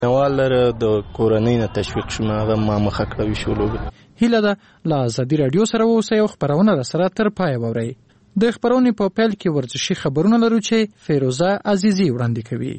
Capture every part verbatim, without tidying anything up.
نوال لره د کورنۍ نه تشویق شوم، هغه ما مخه کړوي شو لوبه. هیله ده له ازادي رادیو سره اوسئ او خبرونه راسره تر پایه واورئ. د خبرونې په پیل کې ورزشي خبرونه لرو چې فیروزه عزیزی وړاندې کوي.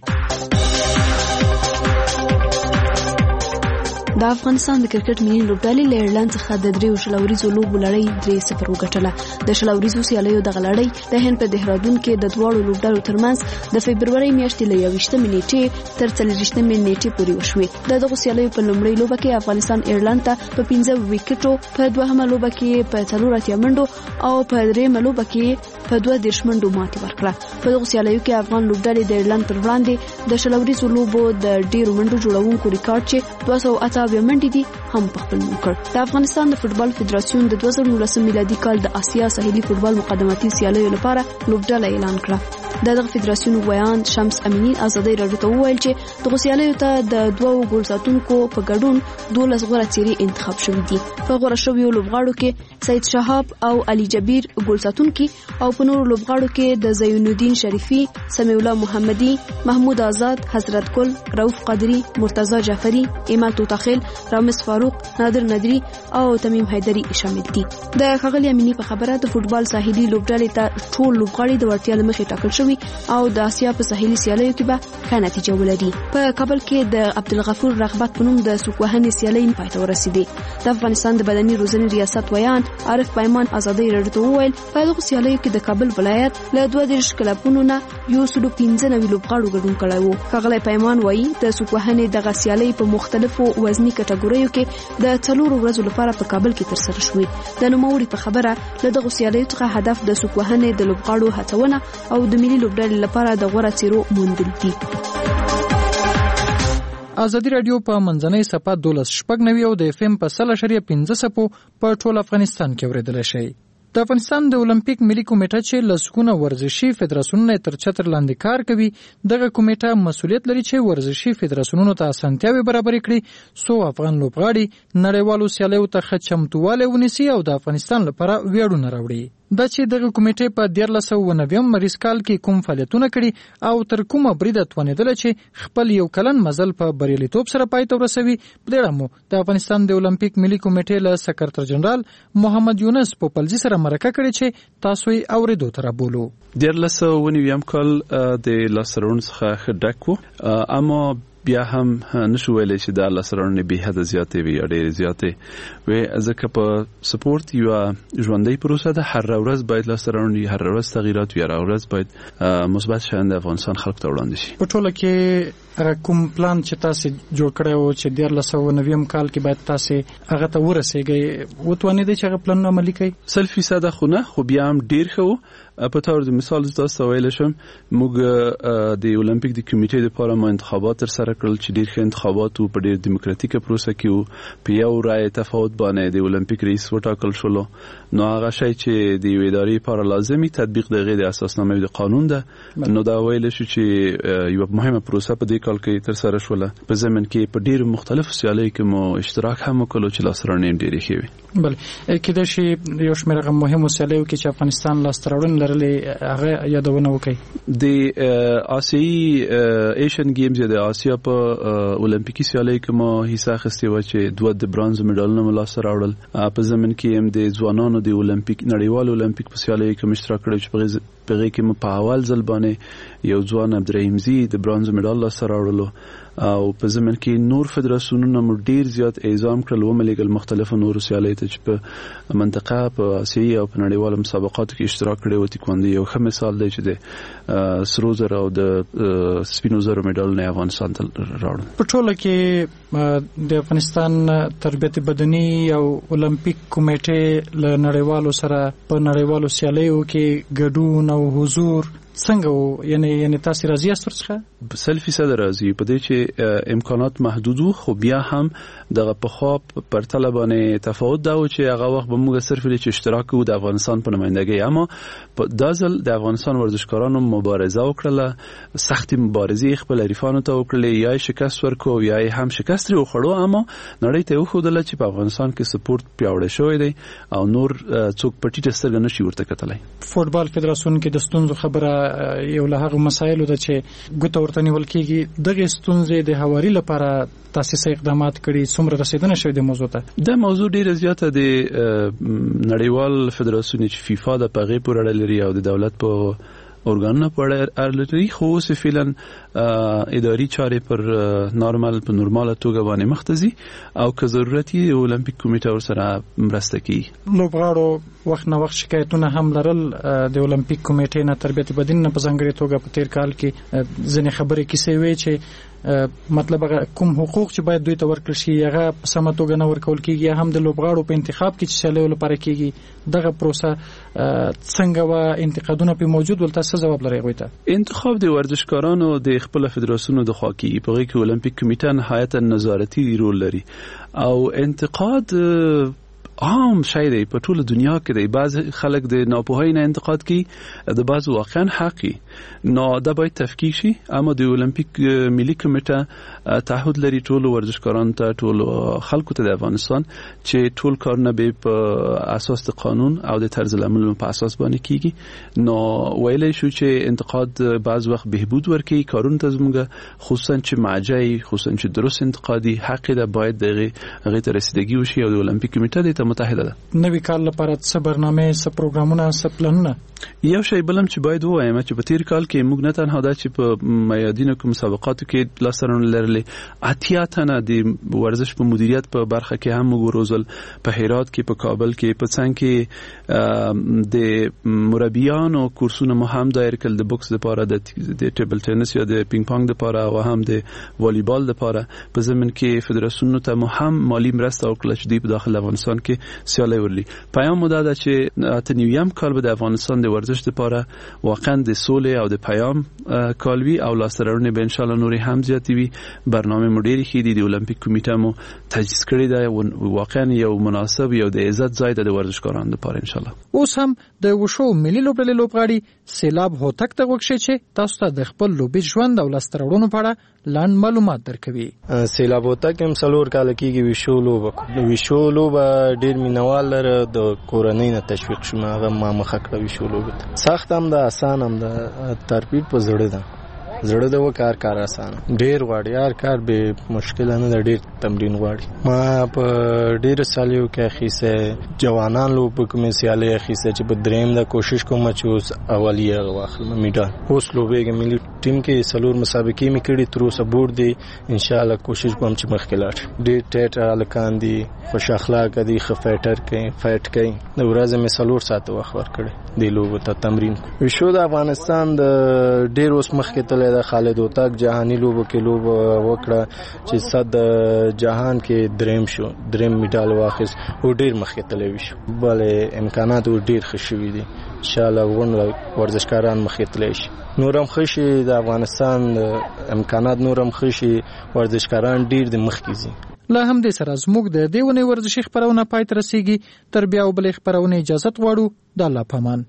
د افغانستان د کرکټ ملي لوبډلې له ایرلند څخه د دریو شلوریزو لوبو لړۍ درې صفر وګټله. د شلوریزو سیالیو دغه لړۍ د هند په دهرادون کې د دواړو لوبډلو ترمنځ د فبرورۍ میاشتې له یوویشتمې نیټې تر څلورویشتمې نیټې پورې وشوې. د دغو سیالیو په لومړۍ لوبه کې افغانستان ایرلند ته په پنځه ویکټو، په دوهمه لوبه کې په څلور اتیا منډو او په دریمه لوبه کې په دوه دېرش منډو ماتې ورکړه. په دغو سیالیو کې افغان لوبډلې د ایرلند پر وړاندې د شلوریزو لوبو د ډیرو منډو جوړونکو ریکارډ چې دوه سوه اته اویا منډې دي هم په خپل نوم کړ. د افغانستان د فوټبال فدراسیون د دوه زره نولسم میلادي کال د آسیا ساحلي فوټبال مقدماتي سیالیو لپاره لوبډله اعلان کړه. د دغه فدراسیون ویان شمس امینی ازادي رادیو ته وویل چې دغه سیالیو ته د دوو ګول ساتونکو په ګډون دولس غوره څیرې انتخاب شوي دي. په غوره شویو لوبغاړو کې سید شهاب او علي جبیر ګول ساتونکي او په نورو لوبغاړو کې د زین الدین شریفي، سمیع الله محمدي، محمود آزاد، حضرت ګل، رؤف قادری، مرتضی جعفری، ایمان توتاخیل، رامز فاروق، نادر ندری او تمیم حیدری شامل دي. د ښاغلي امینی په خبره د فوټبال ساحلي لوبډلې ته ټول لوبغاړي د وړتیا له مخې ټاکل شوي او د آسیا په ساحلي سیالیو کې به ښه نتیجه ولري. په کابل کې د عبدالغفور رغبت په نوم د سوکوهنې سیالۍ پای ته ورسېدې. د افغانستان د بدني روزنې ریاست ویان عارف پیمان ازادي رادیو ته وویل په دغو سیالیو کې د کابل ولایت له دوه دېرش کلبونو نه یو سل پنځه نوي لوبغاړو ګډون کړی و. ښاغلی پیمان وایي د سوکوهنې دغه سیالۍ په مختلفو وزني کټګوریو کې د څلورو ورځو لپاره په کابل کې ترسره شوې. د نوموړي په خبره له دغو سیالیو څخه هدف د سوکوهنې د لوبغاړو هڅونه او د ملي لوبډلې لپاره د غوره څیرو موندل دي. ازادي رادیو په منځنۍ صفحه دولس شپږ نوي او د اف ام په سل اشاریه پنځه څپو په ټول افغانستان کې اوریدلی شئ. د افغانستان د اولمپیک ملي کمیټه چې لسګونه ورزشي فدراسیونونه تر چتر لاندې کار کوي، دغه کمیټه مسؤلیت لري چې ورزشي فدراسیونونو ته اسانتیاوې برابرې کړي څو افغان لوبغاړي نړیوالو سیالیو ته ښه چمتووالی ونیسي او د افغانستان لپاره ویاړونه راوړي. دا چې دغه کمیټې په دیارلس سوه نویم مریض کال کې کوم فعالیتونه کړي او تر کومه بریده توانېدله چې خپل یو کلن مزل په بریالیتوب سره پای ته ورسوي، په دې اړه مو د افغانستان د اولمپیک ملي کمیټې له سکرتر جنرال محمد یونس پوپلزي سره مرکه کړې چې تاسو یې اورېدو ته رابولو. دیارلس سوه نویم کال د لاسته راوړنو څخه ښه ډک و، اما بیا هم نشو ویلی چې دا لاسته راوړنې بې حده زیاتې وي یا ډېرې زیاتې وي، ځکه په سپورت یوه ژوندۍ پروسه ده. هر ورځ باید لاسته راوړنې، هر ورځ تغییرات وي، هر ورځ باید مثبت شیان د افغانستان خلکو ته وړاندې شي. په ټوله کې کوم پلان چې تاسې جوړ کړی و چې دیارلس سوه نویم کال کې باید تاسې هغه ته ورسېږئ، وتوانېدئ چې هغه پلانونه عملي کړئ؟ سل فیصده خو نه، خو بیا هم ډېر ښه و. په طور د مثال تاسو ته ویلی شم موږ د اولمپیک د کمیټې دپاره ما انتخابات ترسره کړل چې ډېر ښه انتخابات و، په ډېر دیموکراتیکه پروسه کې و، په یو رایې تفاوت باندې د اولمپیک رئیس وټاکل شولو. نو هغه شی چې د یوې ادارې لپاره لازمي تطبیق د هغې د اساسنامې د قانون ده، نو دا ویلی شو چې یوه مهمه پروسه په دې کال کې ترسره شوله. په ضمن کې په ډېرو مختلفو سیالیو کې مو اشتراک هم وکړو چې لاسته راوړنې هم ډېرې ښې وي. بله کېدای شي یو شمېر هغه مهمو سیالیو کې چې افغانستان لاسته راوړنې لرلې هغه یادونه وکړئ. د آسیایي ایشین ګیمز یا د آسیا په اولمپیکي سیالیو کې ما حصه اخیستې وه چې دوه د برانز مډالونه مو لاسته راوړل. په ضمن کې هم د ځوانانو د اولمپیک نړیوال اولمپیک په سیالیو کې مو اشتراک کړی چې په هغې کې مو په اول ځل باندې یو ځوان عبدالرحیمزي د برانز مډال لاسته راوړلو. او په ضمن کې نور فدراسیونونه مو ډیر زیات اعزام کړل، وملېږل مختلفو نورو سیالیو ته چې په منطقه په آسیایي او په نړیوالو مسابقاتو کې اشتراک کړی و. تکواندو یو ښه مثال دی چې د سرو زرو او د سپینو زرو مډالونه افغانستان ته راوړل. په ټوله کې د افغانستان تربیت بدني او اولمپیک کمیټې له نړیوالو سره په نړیوالو سیالیو کې ګډون او حضور څنګه و؟ یعنی یعنی تاسو راضی یاست ورڅخه؟ سل فیصد راضی. په دې چې امکانات محدود وو، خو بیا هم دغه پخوا پرتله باندې تفاوت دا و چې هغه وخت به موږ صرف لري چې اشتراک وو د افغانستان په نمایندګۍ، اما په دا ځل د افغانستان ورزشکارانو مبارزه وکړله، سختي مبارزې خپل حریفانو ته وکړلې، یا شکست ورکو یا هم شکست لري وخړو، اما نړۍ ته وښودله چې په افغانستان کې سپورت پیاوړی شوی دی او نور څوک په ټیټه سترګه نشي ورته کتلی. فوټبال فدراسیون کې د ستونزو خبره یو له هغه مسایلو ده چې ګوته ورته نیول کېږي. دغه ستونزې د هواري لپاره تاسیسي اقدامات کړي، څومره رسیدنه شوې د موضوع ته؟ د موضوع ډیره زیاته د نړیوال فدراسیون چې فیفا د پغې پورې اړه لري او د دولت په ارګانونو په اړه لري، خو اوس فعلا اداري چارې پر نارمل په نورماله توګه باندې مختزي او که ضرورت یې اولمپیک کمیټه ورسره مرسته کوي. لوبغاړو وخت نه وخت شکایتونه هم لرل د اولمپیک کمیټې نه، تربیت بدن نه په ځانګړي توګه په تیر کال کې ځینې خبرې کیسې وې چې مطلب کوم حقوق چې باید دوی ته ورکړل شي هغه په سمه توګه نه ورکول کیږي. هم د لوبغاړو په انتخاب کې چې سیالیو لپاره کیږي دغه پروسه څنګه و، انتقادونه په موجود ولته څه جواب لري غوښته؟ انتخاب د ورزشکارانو د خپل فدراسیونو د خوا کې په کې اولمپیک کمیټه نهایتا نظارتي رول لري او انتقاد عام شای دی په ټوله دنیا کې دی. بعض خلک د ناپوهۍ نه انتقاد کوي، د بعض واقعا حقي نو دا باید تفکیک شي. اما د اولمپیک ملي کمیټه تعهد لري ټول ورزشکارانو ته، ټول خلکو ته د افغانستان چې ټول کارونه به په اساس د قانون او د طرز العمل په اساس باندې کیږي. نو ویلای شو چې انتقاد بعض وخت بهبود ورکړي کارونه ته زموږ، خصوصا چې معجزه، خصوصا چې درست انتقادي حق ده باید دغه هغه ته رسیدګي وشي او د اولمپیک کمیټه د متحده ده. نوی کال لپاره څه برنامه، څه پروګرامونه، څه پلانونه؟ یو شی بلم چې باید وایم چې په تیر کال کې موږ نه تنها دا چې په میادینو کې مسابقاتو کې لاسرونه لرلې، اتیا تنه د ورزش په مدیریت په برخه کې هم موږ روزل، په هرات کې، په کابل کې، په څنګ کې د مربیانو کورسونه مو هم دایر کړل، د بوکس لپاره، د ټیبل ټینس یا د پینګ پونګ لپاره او هم د والیبال لپاره. په زمين کې فدراسیونونو ته مو هم مالی مرسته وکړه چې د داخل افغانستان کې سیالي ورلي. پیام مو دا چې اته نیویم کال به د افغانستان د ورزش لپاره واقعا د سولې او د پیام کالوي او لاسرونه به ان شاء الله نوري هم زیاتی وي. برنامه مدیری خېدي د اولمپیک کمیټه مو تجهیز کړی دی، واقعا یو مناسب یو د عزت ځای د ورزشکارانو لپاره ان شاء الله. اوس هم د وشو ملي لوبډلې لوبغاړي سیلاب هوتک ته وکړي چې تاسو ته د خپل لوبي ژوند او لاسرونه په اړه لاندې معلومات درکوي. سیلاب هوتک هم څلور کال کېږي وشو لوب وشو لوب ډیر مینوال لري، د کورنۍ نه تشویق شوم هغه ما مخه کړی وشو لوب. سخت هم ده، آسان هم ده، ترتیب په زړه ده، زړه د وکړ کار آسان ډیر غواړي، هر کار به مشکل نه ده، ډیر تمرین غواړي. ما په ډیر سالیو کې خيسه جوانان لوب کوم سیاله خيسه چې په دریم د کوشش کوم چې اوس اولیه واخلم میډال. اوس لوبېږم ملي ټیم کې سلور مسابقې مې کړې، تر اوسه بورډ دی، ان شاء الله کوشش کوم چې مخکې لاړ. ډیر ټیټ الکان دي، خوش اخلاق دي، خفایټر کوي، فایټ کوي. د ورځې مې سلور ساعت وخت ورکړي دی لوب ته تمرین. وشو د افغانستان د ډیر اوس مخکې تل د خالد هوتک جهاني لوبو کې لوب وکړه چې صد جهان کې دریم شو، دریم میډال واخیست او ډیر مخکې تللی شو. بل امکانات ډیر ښه شوي دي، ان شاء الله ورن ورزشکاران مخکې تللی شي. نورم خشي د افغانستان امکانات نورم خشي، ورزشکاران ډیر د مخکې زی. لا هم د سره زموږ د دیونه ورزشي خبرونه پای ته رسیږي. تر بیا وبلې خبرونه اجازه غواړو. د الله پامان.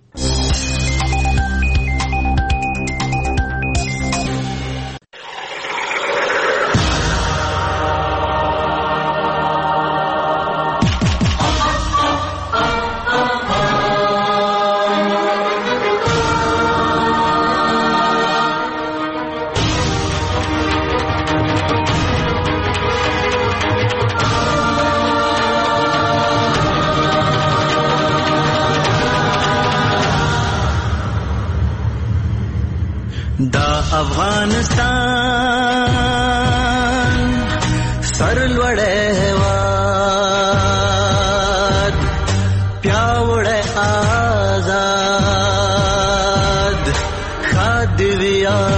افغانستان سر لوړې هېواد پیاوړی آزاد ښاد وي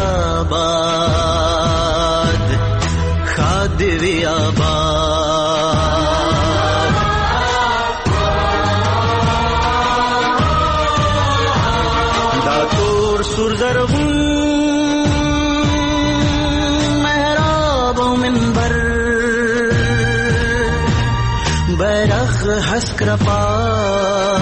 آباد ښاد وي آباد دا تور سور زرغون بیرغ حسک رپا